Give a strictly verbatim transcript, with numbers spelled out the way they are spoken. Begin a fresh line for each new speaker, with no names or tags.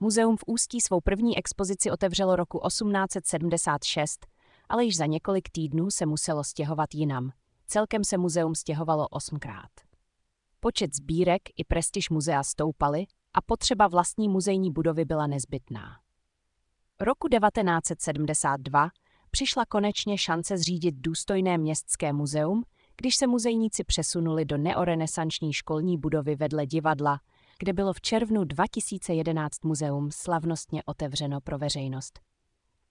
Muzeum v Ústí svou první expozici otevřelo roku osmnáct set sedmdesát šest, ale již za několik týdnů se muselo stěhovat jinam. Celkem se muzeum stěhovalo osmkrát. Počet sbírek i prestiž muzea stoupaly a potřeba vlastní muzejní budovy byla nezbytná. Roku devatenáct set sedmdesát dva přišla konečně šance zřídit důstojné městské muzeum, když se muzejníci přesunuli do neorenesanční školní budovy vedle divadla, kde bylo v červnu dva tisíce jedenáct muzeum slavnostně otevřeno pro veřejnost.